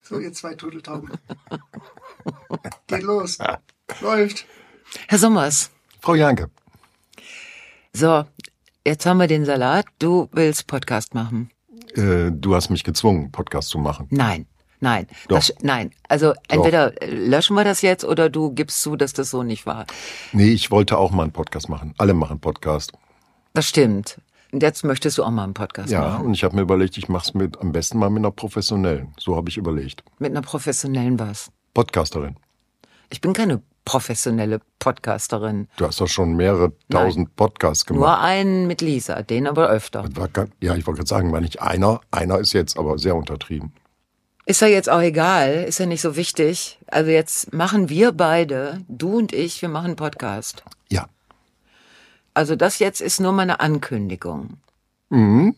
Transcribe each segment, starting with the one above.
So, ihr zwei Turteltauben. Geht los. Läuft. Herr Sommers. Frau Janke. So, jetzt haben wir den Salat. Du willst Podcast machen. Du hast mich gezwungen, Podcast zu machen. Nein. Doch. Nein. Also entweder löschen wir das jetzt oder du gibst zu, dass das so nicht war. Nee, ich wollte auch mal einen Podcast machen. Alle machen Podcast. Das stimmt. Und jetzt möchtest du auch mal einen Podcast Ja, machen. und ich habe mir überlegt, ich mache es am besten mal mit einer professionellen. So habe ich überlegt. Mit einer professionellen was? Podcasterin. Ich bin keine professionelle Podcasterin. Du hast doch schon mehrere tausend Podcasts gemacht. Nur einen mit Lisa, den aber öfter. Ich wollte gerade sagen, war nicht einer. Einer ist jetzt aber sehr untertrieben. Ist ja jetzt auch egal, ist ja nicht so wichtig. Also jetzt machen wir beide, du und ich, wir machen einen Podcast. Ja. Also das jetzt ist nur mal eine Ankündigung. Mhm.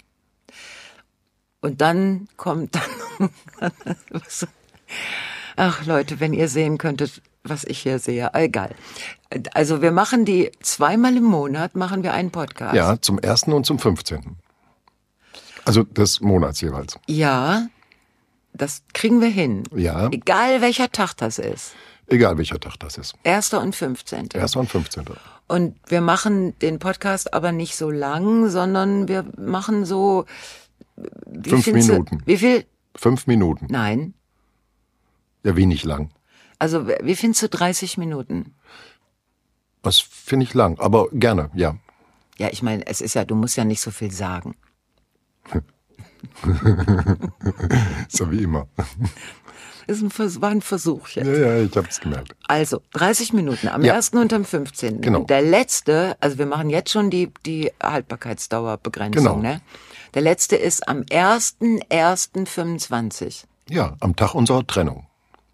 Und dann kommt ach Leute, wenn ihr sehen könntet, was ich hier sehe. Egal. Also wir machen die zweimal im Monat, machen wir einen Podcast. Ja, zum 1. und zum 15. Also des Monats jeweils. Ja, das kriegen wir hin. Ja. Egal welcher Tag das ist. Egal welcher Tag das ist. 1. und 15. 1. und 15. Und wir machen den Podcast aber nicht so lang, sondern wir machen so... 5 Minuten. Wie viel? 5 Minuten. Nein. Ja, wenig lang. Also wie findest du 30 Minuten? Das finde ich lang, aber gerne, ja. Ja, ich meine, es ist ja, du musst ja nicht so viel sagen. So wie immer. War ein Versuch jetzt. Ja, ich habe es gemerkt. Also, 30 Minuten am 1. und am 15. Genau. Und der letzte, also wir machen jetzt schon die Haltbarkeitsdauerbegrenzung, Genau. ne? Der letzte ist am 1.1.25. Ja, am Tag unserer Trennung.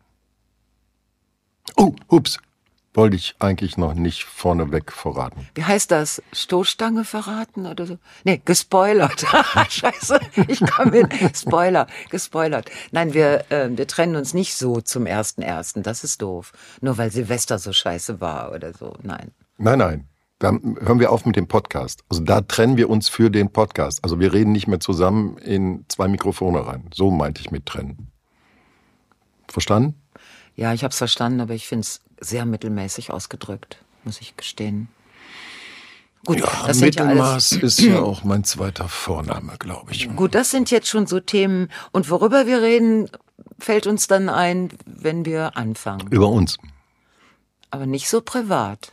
Oh, ups. Wollte ich eigentlich noch nicht vorneweg verraten. Wie heißt das? Stoßstange verraten oder so? Nee, gespoilert. Scheiße, ich komme mit gespoilert. Nein, wir trennen uns nicht so zum 1.1. Das ist doof. Nur weil Silvester so scheiße war oder so. Nein. Nein. Dann hören wir auf mit dem Podcast. Also da trennen wir uns für den Podcast. Also wir reden nicht mehr zusammen in 2 Mikrofone rein. So meinte ich mit trennen. Verstanden? Ja, ich hab's verstanden, aber ich find's sehr mittelmäßig ausgedrückt, muss ich gestehen. Gut, Ja, das sind ja Mittelmaß alles, ist ja auch mein zweiter Vorname, glaube ich. Gut, das sind jetzt schon so Themen. Und worüber wir reden, fällt uns dann ein, wenn wir anfangen. Über uns. Aber nicht so privat.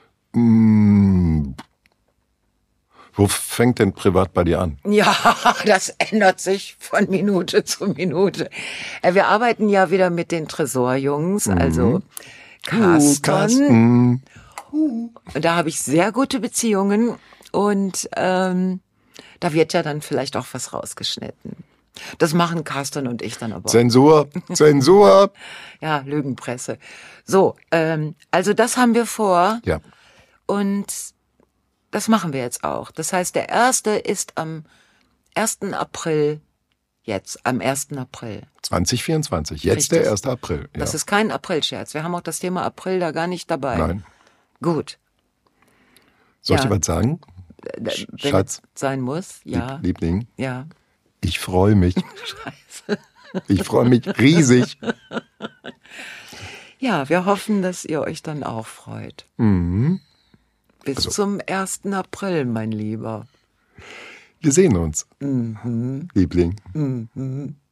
Wo fängt denn privat bei dir an? Ja, das ändert sich von Minute zu Minute. Wir arbeiten ja wieder mit den Tresorjungs, also Carsten. Und da habe ich sehr gute Beziehungen und da wird ja dann vielleicht auch was rausgeschnitten. Das machen Carsten und ich dann aber. Zensur. Ja, Lügenpresse. So, also das haben wir vor. Ja. Und das machen wir jetzt auch. Das heißt, der erste ist am 1. April, jetzt, am 1. April. 2024, jetzt Richtig. der 1. April. Ja. Das ist kein Aprilscherz. Wir haben auch das Thema April da gar nicht dabei. Nein. Gut. Soll ich Ja. dir was sagen? Wenn Schatz. es sein muss, ja. Liebling, Ja. ich freue mich. Scheiße. Ich freue mich riesig. Ja, wir hoffen, dass ihr euch dann auch freut. Mhm. Bis zum 1. April, mein Lieber. Wir sehen uns. Liebling.